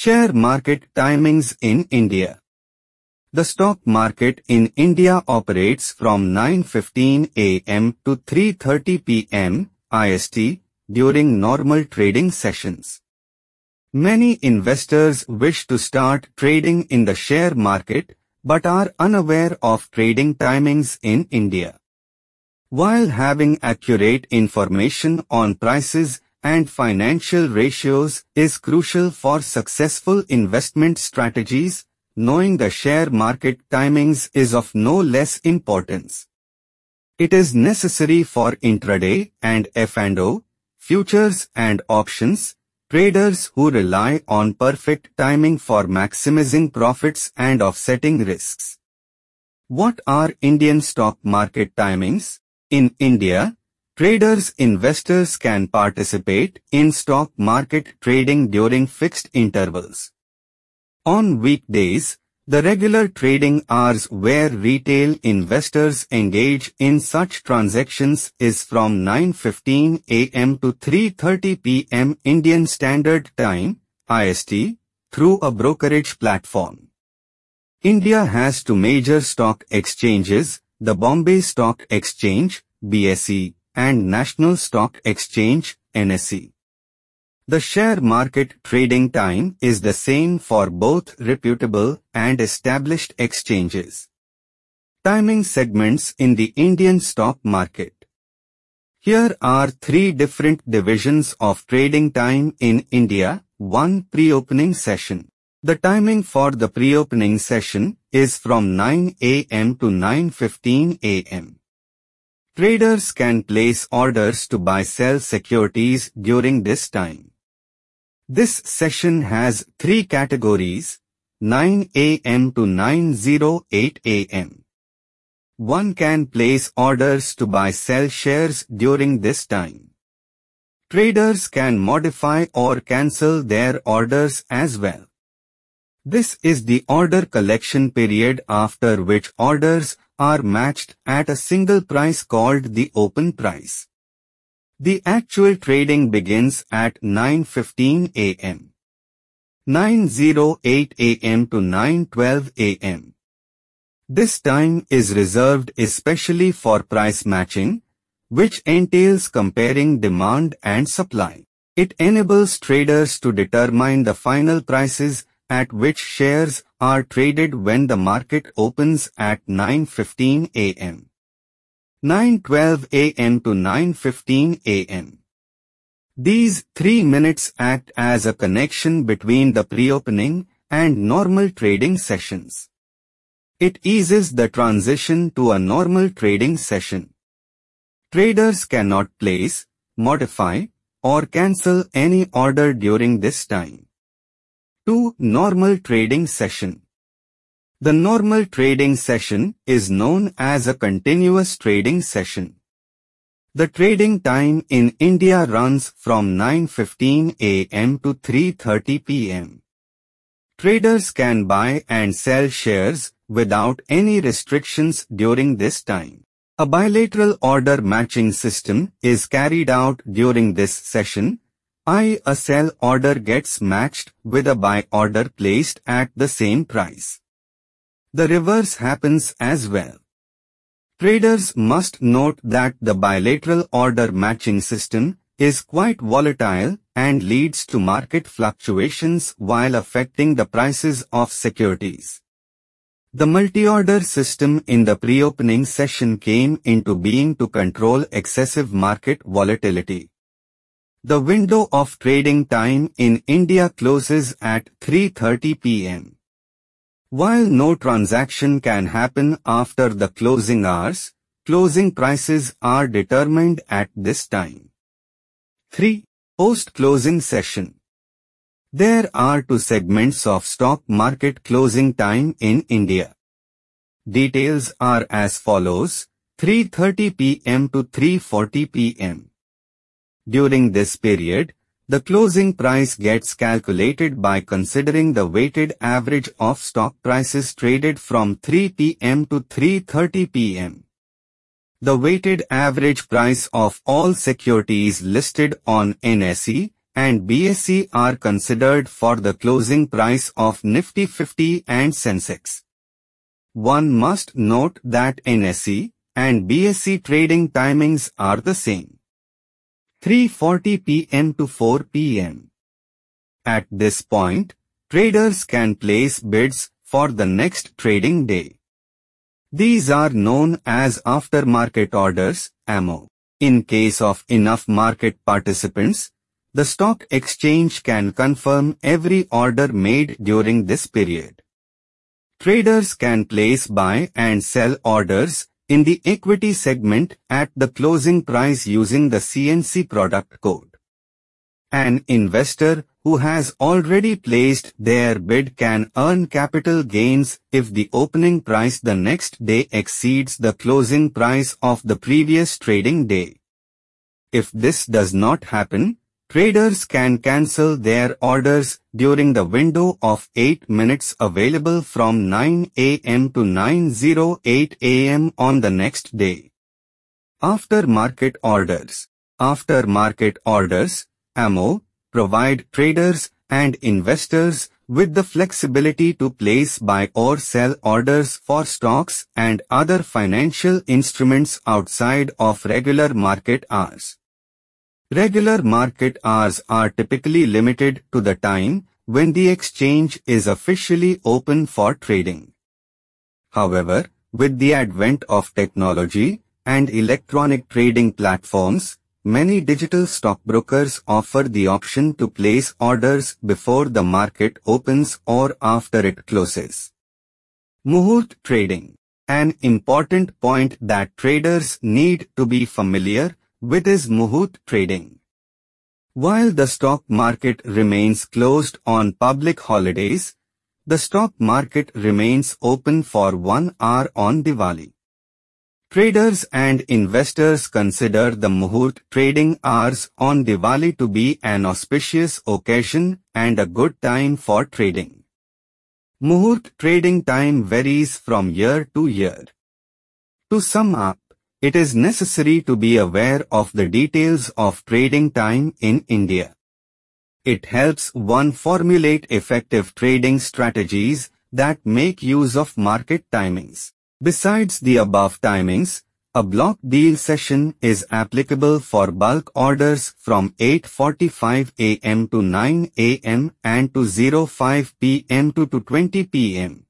Share market timings in India. The stock market in India operates from 9:15 a.m. to 3:30 p.m. IST during normal trading sessions. Many investors wish to start trading in the share market but are unaware of trading timings in India. While having accurate information on prices and financial ratios is crucial for successful investment strategies, knowing the share market timings is of no less importance. It is necessary for intraday and F&O, futures and options, traders who rely on perfect timing for maximizing profits and offsetting risks. What are Indian stock market timings? In India, investors can participate in stock market trading during fixed intervals. On weekdays, the regular trading hours where retail investors engage in such transactions is from 9:15 a.m. to 3:30 p.m. Indian Standard Time, IST, through a brokerage platform. India has two major stock exchanges, the Bombay Stock Exchange, BSE, and National Stock Exchange, NSE. The share market trading time is the same for both reputable and established exchanges. Timing segments in the Indian stock market. Here are three different divisions of trading time in India. 1. Pre-opening session. The timing for the pre-opening session is from 9 a.m. to 9:15 a.m. Traders can place orders to buy-sell securities during this time. This session has three categories, 9 a.m. to 9:08 a.m. One can place orders to buy-sell shares during this time. Traders can modify or cancel their orders as well. This is the order collection period after which orders are matched at a single price called the open price. The actual trading begins at 9:15 a.m. 9:08 a.m. to 9:12 a.m. This time is reserved especially for price matching, which entails comparing demand and supply. It enables traders to determine the final prices at which shares are traded when the market opens at 9:15 a.m. 9:12 a.m. to 9:15 a.m. These 3 minutes act as a connection between the pre-opening and normal trading sessions. It eases the transition to a normal trading session. Traders cannot place, modify, or cancel any order during this time. 2. Normal trading session. The normal trading session is known as a continuous trading session. The trading time in India runs from 9:15 a.m. to 3:30 p.m. Traders can buy and sell shares without any restrictions during this time. A bilateral order matching system is carried out during this session. A sell order gets matched with a buy order placed at the same price. The reverse happens as well. Traders must note that the bilateral order matching system is quite volatile and leads to market fluctuations while affecting the prices of securities. The multi-order system in the pre-opening session came into being to control excessive market volatility. The window of trading time in India closes at 3:30 p.m. While no transaction can happen after the closing hours, closing prices are determined at this time. 3. Post-closing session. There are two segments of stock market closing time in India. Details are as follows: 3:30 p.m. to 3:40 p.m. During this period, the closing price gets calculated by considering the weighted average of stock prices traded from 3 p.m. to 3:30 p.m. The weighted average price of all securities listed on NSE and BSE are considered for the closing price of Nifty 50 and Sensex. One must note that NSE and BSE trading timings are the same, 3:40 p.m. to 4 p.m. At this point, traders can place bids for the next trading day. These are known as after-market orders, AMO. In case of enough market participants, the stock exchange can confirm every order made during this period. Traders can place buy and sell orders in the equity segment at the closing price using the CNC product code. An investor who has already placed their bid can earn capital gains if the opening price the next day exceeds the closing price of the previous trading day. If this does not happen, traders can cancel their orders during the window of 8 minutes available from 9 a.m. to 9:08 a.m. on the next day. After-market orders. After-market orders, AMO, provide traders and investors with the flexibility to place buy or sell orders for stocks and other financial instruments outside of regular market hours. Regular market hours are typically limited to the time when the exchange is officially open for trading. However, with the advent of technology and electronic trading platforms, many digital stockbrokers offer the option to place orders before the market opens or after it closes. Muhurt trading. An important point that traders need to be familiar with is Muhurt trading. While the stock market remains closed on public holidays, the stock market remains open for 1 hour on Diwali. Traders and investors consider the Muhurt trading hours on Diwali to be an auspicious occasion and a good time for trading. Muhurt trading time varies from year to year. To sum up, it is necessary to be aware of the details of trading time in India. It helps one formulate effective trading strategies that make use of market timings. Besides the above timings, a block deal session is applicable for bulk orders from 8:45 a.m. to 9 a.m. and to 05 p.m. to 2:20 p.m.